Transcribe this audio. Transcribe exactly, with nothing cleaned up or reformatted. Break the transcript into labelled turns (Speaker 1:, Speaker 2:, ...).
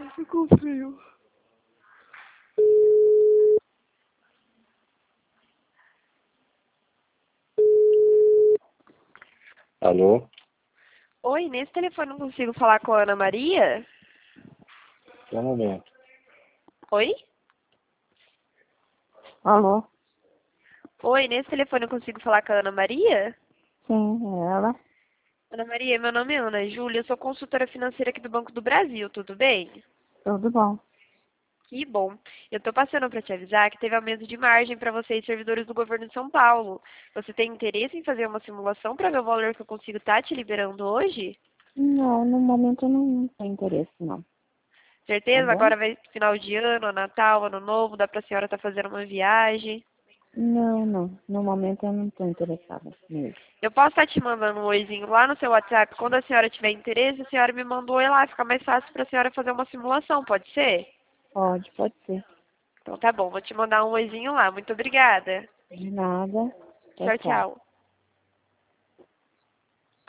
Speaker 1: tô com frio.
Speaker 2: Alô?
Speaker 1: Oi, nesse telefone não consigo falar com a Ana Maria?
Speaker 2: Só um momento.
Speaker 1: Oi?
Speaker 3: Alô?
Speaker 1: Oi, nesse telefone eu consigo falar com a Ana Maria?
Speaker 3: Sim, é ela.
Speaker 1: Ana Maria, meu nome é Ana Júlia, eu sou consultora financeira aqui do Banco do Brasil, tudo bem?
Speaker 3: Tudo bom.
Speaker 1: Que bom. Eu estou passando para te avisar que teve aumento de margem para vocês, servidores do governo de São Paulo. Você tem interesse em fazer uma simulação para ver o valor que eu consigo estar te liberando hoje?
Speaker 3: Não, no momento eu não tenho interesse, não. Tá
Speaker 1: Certeza?
Speaker 3: bom?
Speaker 1: Agora vai final de ano, Natal, Ano Novo, dá para a senhora estar fazendo uma viagem.
Speaker 3: Não, não. No momento eu não estou interessada mesmo.
Speaker 1: Eu posso estar te mandando um oizinho lá no seu WhatsApp. Quando a senhora tiver interesse, a senhora me manda um oi lá. Fica mais fácil para a senhora fazer uma simulação, pode ser?
Speaker 3: Pode, pode ser.
Speaker 1: Então tá bom, vou te mandar um oizinho lá. Muito obrigada.
Speaker 3: De nada. Tchau,
Speaker 1: Tchau,
Speaker 3: tchau.
Speaker 1: tchau.